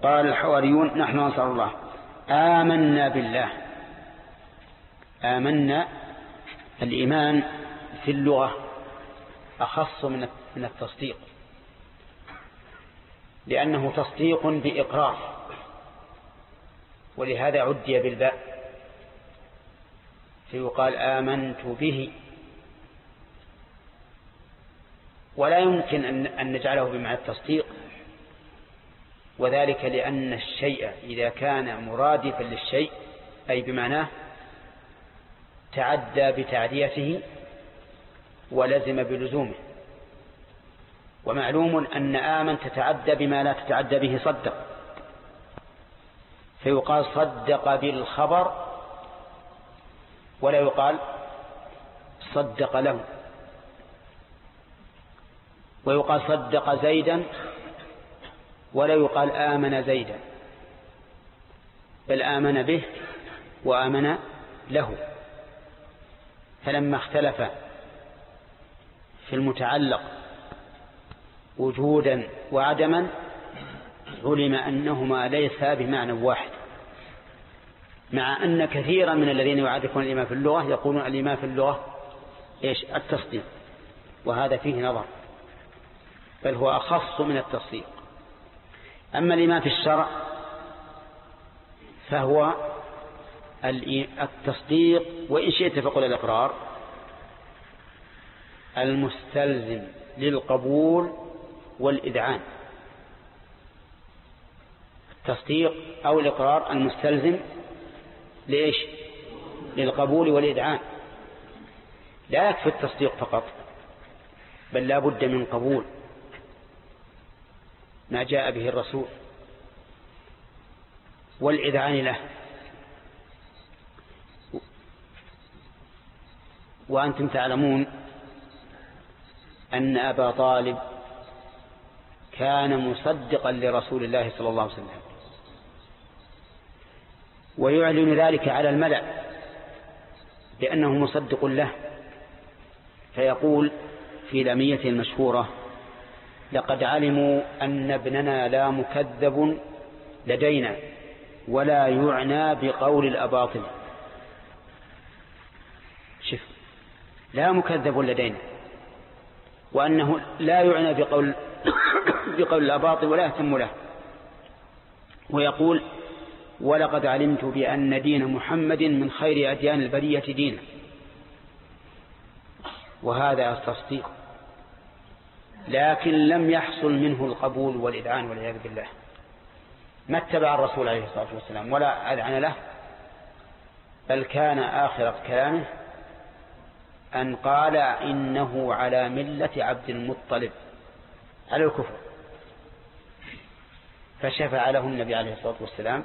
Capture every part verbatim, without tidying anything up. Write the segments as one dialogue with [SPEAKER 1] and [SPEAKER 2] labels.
[SPEAKER 1] قال الحواريون نحن أنصار الله آمنا بالله. آمنا، الإيمان في اللغة أخص من التصديق، لأنه تصديق بإقرار، ولهذا عدي بالباء فيقال آمنت به. ولا يمكن أن نجعله بمعنى التصديق، وذلك لأن الشيء إذا كان مرادفا للشيء أي بمعناه تعدى بتعديته ولزم بلزومه. ومعلوم أن آمن تتعدى بما لا تتعدى به صدق، فيقال صدق بالخبر ولا يقال صدق له، ويقال صدق زيدا ولا يقال آمن زيدا، بل آمن به وآمن له. فلما اختلف في المتعلق وجودا وعدما علم أنهما ليسا بمعنى واحد، مع أن كثيرا من الذين يعرفون الإيمان في اللغة يقولون الإيمان في اللغة إيش؟ التصديق، وهذا فيه نظر، بل هو أخص من التصديق. أما الإيمان في الشرع فهو التصديق، وإن شئت فقل الإقرار، المستلزم للقبول والإذعان. التصديق أو الإقرار المستلزم لإيش؟ للقبول والإذعان. لا يكفي التصديق فقط، بل لا بد من قبول ما جاء به الرسول والإذعان له. وأنتم تعلمون أن أبا طالب كان مصدقا لرسول الله صلى الله عليه وسلم، ويعلن ذلك على الملأ بأنه مصدق له، فيقول في لميته المشهورة: لقد علموا أن ابننا لا مكذب لدينا ولا يعنى بقول الأباطل. شوف، لا مكذب لدينا، وأنه لا يعنى بقول بقول الأباطل ولا يهتم له. ويقول: ولقد علمت بأن دين محمد من خير أديان البرية دينا. وهذا التصديق، لكن لم يحصل منه القبول والإذعان والعياذ بالله. ما اتبع الرسول عليه الصلاة والسلام ولا أذعن له، بل كان آخر كلامه أن قال إنه على ملة عبد المطلب، على الكفر. فشفع له النبي عليه الصلاة والسلام،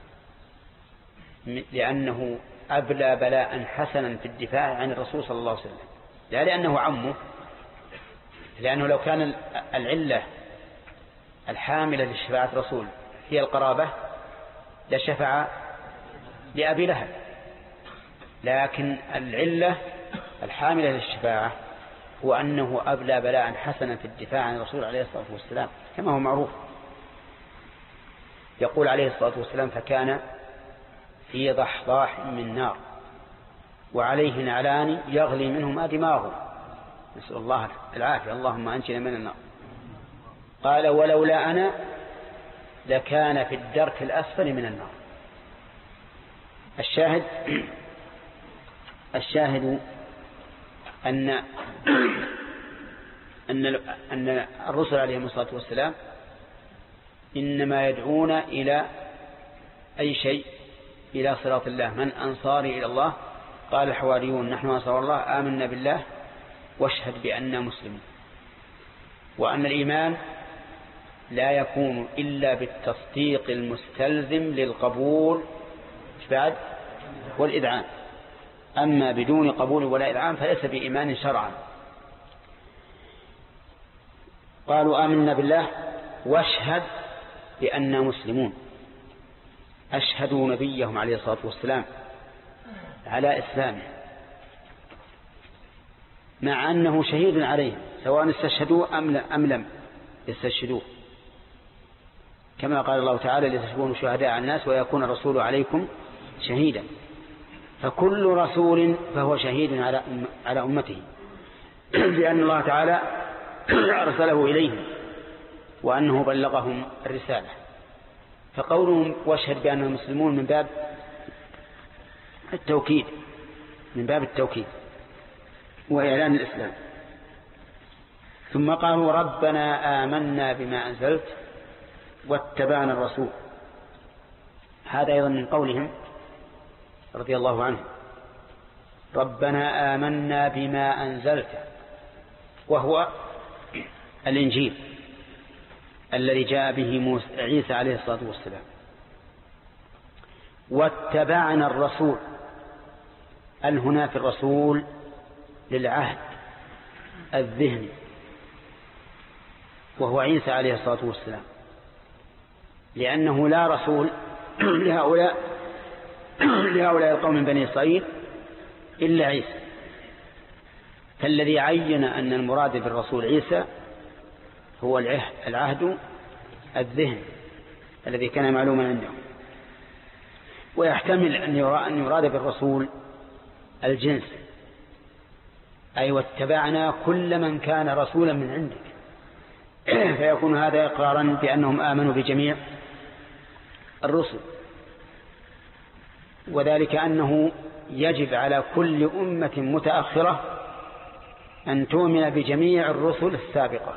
[SPEAKER 1] لأنه أبلى بلاء حسنا في الدفاع عن الرسول صلى الله عليه وسلم، لا لأنه عمه، لأنه لو كان العلة الحاملة لشفاعة الرسول هي القرابة لشفع لأبي لهب، لكن العلة الحاملة للشفاعة هو أنه أبلى بلاء حسنا في الدفاع عن الرسول عليه الصلاة والسلام، كما هو معروف. يقول عليه الصلاة والسلام: فكان في ضحضاح من نار وعليه نعلان يغلي منهما دماغه، نسأل الله العافية، اللهم أنجنا من النار. قال: ولولا أنا لكان في الدرك الأسفل من النار. الشاهد الشاهد أن أن أن الرسل عليهم الصلاة والسلام إنما يدعون إلى أي شيء؟ إلى صراط الله. من أنصاري إلى الله؟ قال الحواريون نحن أنصار الله آمنا بالله واشهد بأننا مسلمون. وأن الإيمان لا يكون إلا بالتصديق المستلزم للقبول بعد والإذعان، أما بدون قبول ولا إذعان فليس بإيمان شرعا. قالوا آمنا بالله واشهد بأننا مسلمون، أشهدوا نبيهم عليه الصلاة والسلام على إسلامه، مع أنه شهيد عليهم سواء استشهدوا أم لم يستشهدوه. كما قال الله تعالى لتكونوا شهداء على الناس ويكون الرسول عليكم شهيدا. فكل رسول فهو شهيد على على أمته لأن الله تعالى أرسله إليهم وأنه بلغهم الرسالة. فقولهم واشهد بأنهم مسلمون من باب التوكيد من باب التوكيد وإعلان الإسلام. ثم قالوا ربنا آمنا بما أنزلت واتبعنا الرسول. هذا أيضا من قولهم رضي الله عنه ربنا آمنا بما أنزلت، وهو الإنجيل الذي جاء به عيسى عليه الصلاة والسلام. واتبعنا الرسول، ال هنا في الرسول للعهد الذهني وهو عيسى عليه الصلاة والسلام، لأنه لا رسول لهؤلاء لهؤلاء القوم من بني إسرائيل إلا عيسى. فالذي عين أن المراد بالرسول عيسى هو العهد الذهني الذي كان معلوما عندهم. ويحتمل أن يراد بالرسول الجنس، أي واتبعنا كل من كان رسولا من عندك، فيكون هذا إقرارا بأنهم آمنوا بجميع الرسل. وذلك أنه يجب على كل أمة متأخرة أن تؤمن بجميع الرسل السابقة.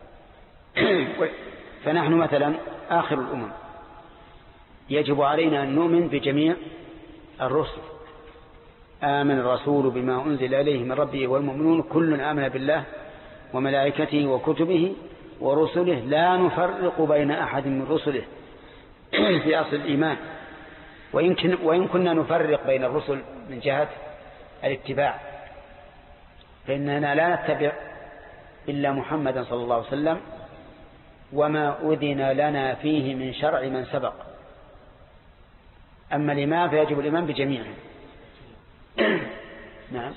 [SPEAKER 1] فنحن مثلا آخر الأمم يجب علينا أن نؤمن بجميع الرسل. آمن الرسول بما أنزل إليه من ربه والمؤمنون كل آمن بالله وملائكته وكتبه ورسله لا نفرق بين أحد من رسله في أصل الإيمان. ويمكن وإن كنا نفرق بين الرسل من جهة الاتباع، فإننا لا نتبع إلا محمدا صلى الله عليه وسلم وما أذن لنا فيه من شرع من سبق. أما الإمام فيجب الإمام بجميعهم. نعم.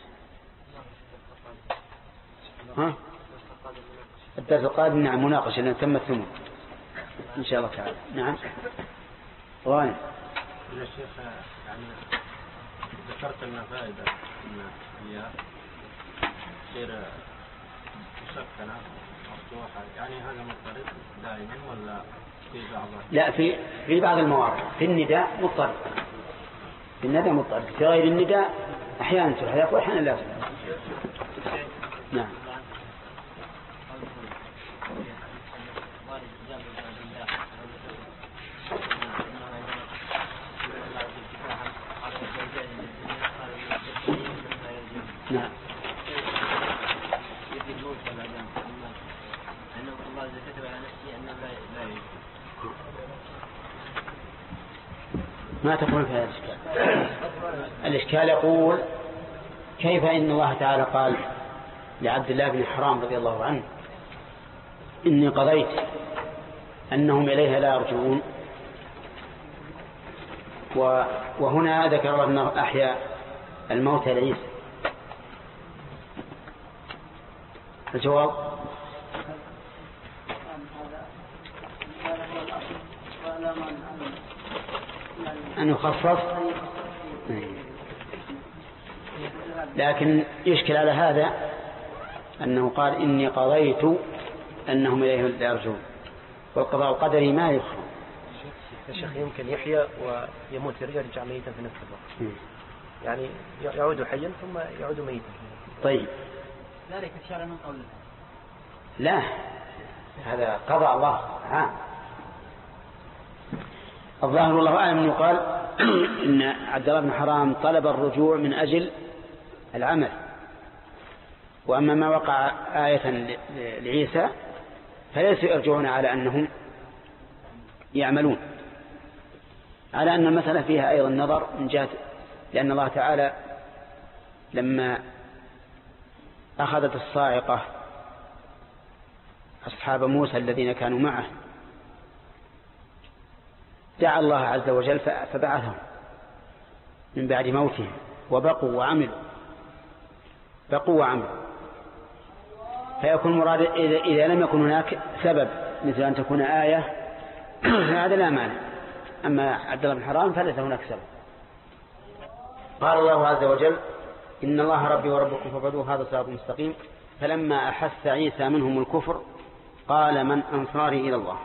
[SPEAKER 1] ها؟ الدرس القادم نعم مناقشة لأن تم الثمن إن شاء الله تعالى. نعم. غانم.
[SPEAKER 2] يا شيخ يعني ذكرت لنا فائدة أن هي غير مسكنة مفتوحة، يعني هذا مضطرب دائما ولا في بعض؟
[SPEAKER 1] لا، في في بعض المواقع في النداء مضطرب، في النداء مضطرب، في غير النداء أحيانا تحذف وأحيانا لا تحذف. نعم. نعم. ما تقول في هذا الإشكال؟ الإشكال يقول كيف إن الله تعالى قال لعبد الله بن حرام رضي الله عنه إني قضيت أنهم إليها لا يرجعون، وهنا ذكر أنه أحيا الموتى لعيسى. الجواب أن يخصص، لكن يشكل على هذا أنه قال إني قضيت أنهم إليه لا يرجعون، والقضاء القدري ما يخرج.
[SPEAKER 3] الشيخ يمكن يحيى ويموت يرجع يرجع ميتا في نفس الوقت، يعني يعود حيا ثم يعود ميتا.
[SPEAKER 1] طيب
[SPEAKER 4] ذلك الشرع من قوله
[SPEAKER 1] لا، هذا قضاء الله عام. الظاهر والله أعلم أنه قال إن عبد الله بن حرام طلب الرجوع من أجل العمل، وأما ما وقع آية لعيسى فليسوا يرجعون على أنهم يعملون، على أن المسألة فيها أيضا نظر من جهة، لأن الله تعالى لما أخذت الصاعقة أصحاب موسى الذين كانوا معه دعا الله عز وجل فبعثهم من بعد موتهم وبقوا وعملوا بقوا وعملوا. فيكون مراد إذا لم يكن هناك سبب مثل أن تكون آية هذا لا مانع. أما عبد الله بن حرام فليس هناك سبب. قال الله عز وجل إن الله ربي وربكم فاعبدوه هذا صراط مستقيم. فلما أحس عيسى منهم الكفر قال من أنصاري إلى الله.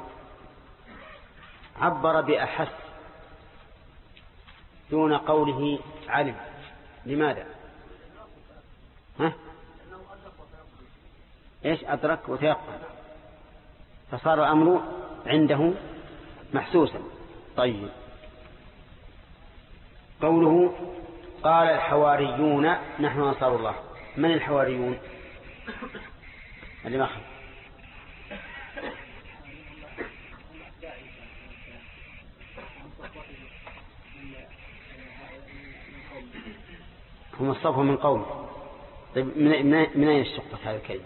[SPEAKER 1] عبر بأحس دون قوله علم. لماذا؟ ها؟ إيش؟ أدرك وتيقن، فصار الأمر عنده محسوسا. طيب، قوله قال الحواريون نحن أنصار الله. من الحواريون؟ اللي ما خلق. هم الصفوا من قوم. طيب، من من أين اشتقت هذه الكلمة؟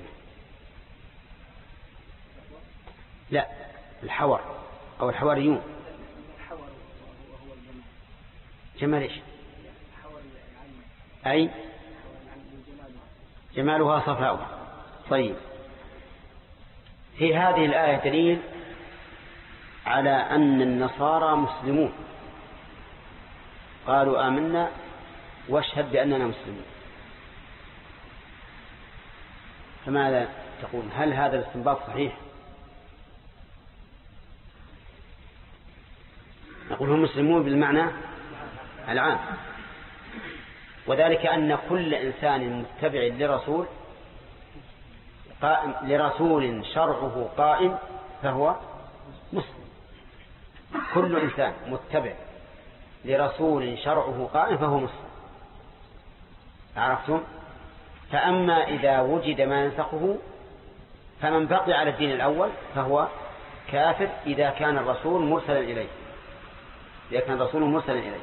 [SPEAKER 1] لا، الحور أو الحواريون. جمال إيش؟ أي جمالها صفاؤها. طيب، في هذه الآية دليل على أن النصارى مسلمون. قالوا آمنا واشهد بأننا مسلمون. فماذا تقول؟ هل هذا الاستنباط صحيح؟ نقول هم مسلمون بالمعنى العام، وذلك أن كل إنسان متبع لرسول قائم لرسول شرعه قائم فهو مسلم. كل إنسان متبع لرسول شرعه قائم فهو مسلم. عرفتم؟ فأما إذا وجد ما ينسخه فمن بقي على الدين الأول فهو كافر إذا كان الرسول مرسلا إليه. إذا كان الرسول مرسلا إليه.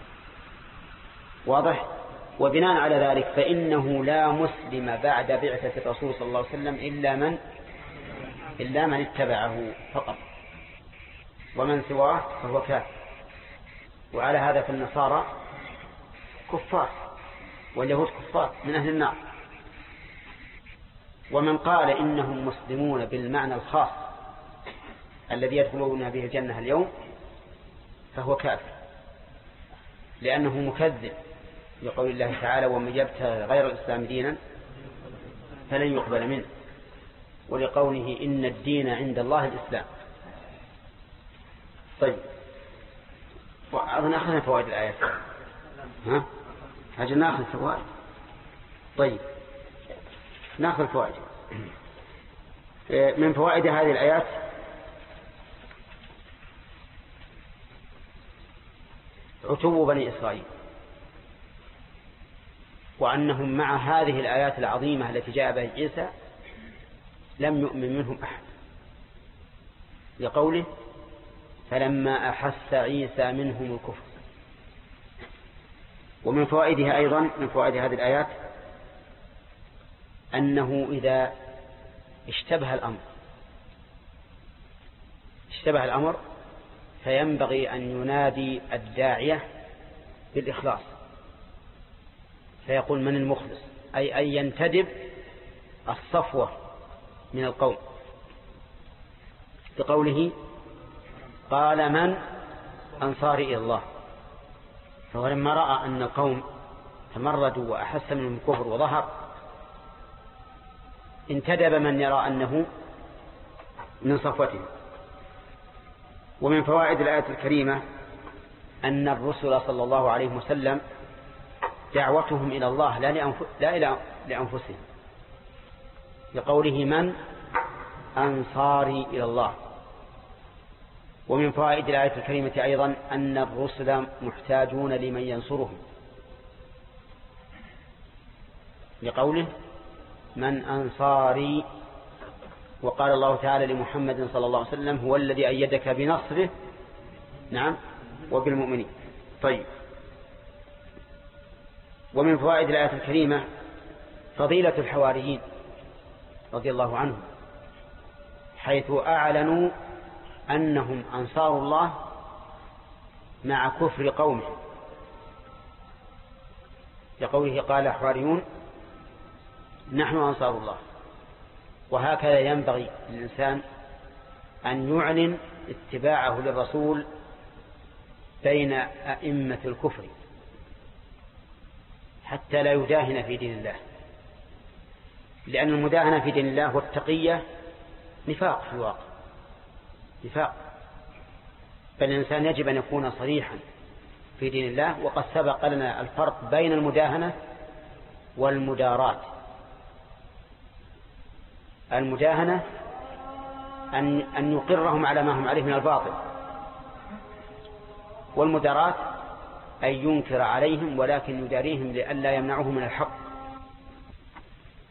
[SPEAKER 1] واضح؟ وبناء على ذلك فإنه لا مسلم بعد بعثة الرسول صلى الله عليه وسلم إلا من إلا من اتبعه فقط، ومن سواه فهو كافر. وعلى هذا في النصارى كفار واليهود كفار من أهل النار. ومن قال إنهم مسلمون بالمعنى الخاص الذي يدخلون به الجنة اليوم فهو كافر، لأنه مكذب لقول الله تعالى ومن يبتغي غير الإسلام دينا فلن يقبل منه، ولقوله إن الدين عند الله الإسلام. طيب، وأظن أخذنا فوائد الآيات. ها؟ هجل نأخذ فوائد. طيب، نأخذ فوائد. من فوائد هذه الآيات عتو بني إسرائيل، وأنهم مع هذه الآيات العظيمة التي جاء بها عيسى لم يؤمن منهم أحد، لقوله فلما أحس عيسى منهم الكفر. ومن فوائدها أيضا من فوائد هذه الآيات أنه إذا اشتبه الأمر اشتبه الأمر فينبغي أن ينادي الداعية بالإخلاص، فيقول من المخلص، أي أن ينتدب الصفوة من القوم، بقوله قال من أنصاري إلى الله. فلما رأى أن القوم تمردوا وأحس منهم الكفر وظهر انتدب من يرى أنه من صفوته. ومن فوائد الآية الكريمة أن الرسل صلى الله عليه وسلم دعوتهم إلى الله لا, لأنف... لا إلى لأنفسهم، لقوله من أنصاري إلى الله. ومن فوائد الآية الكريمة أيضا أن الرسل محتاجون لمن ينصرهم، لقوله من أنصاري. وقال الله تعالى لمحمد صلى الله عليه وسلم هو الذي أيدك بنصره نعم وبالمؤمنين. طيب، ومن فوائد الآية الكريمة فضيلة الحواريين رضي الله عنهم، حيث أعلنوا أنهم أنصار الله مع كفر قومهم، لقوله قال الحواريون نحن أنصار الله. وهكذا ينبغي للإنسان أن يعلن اتباعه للرسول بين أئمة الكفر حتى لا يداهن في دين الله، لأن المداهنة في دين الله والتقية نفاق في الواقع، نفاق. بل الإنسان يجب أن يكون صريحا في دين الله. وقد سبق لنا الفرق بين المداهنة والمدارات. المداهنة أن أن يقرهم على ما هم عليه من الباطل، والمدارات أن ينكر عليهم ولكن يداريهم لئلا يمنعهم من الحق.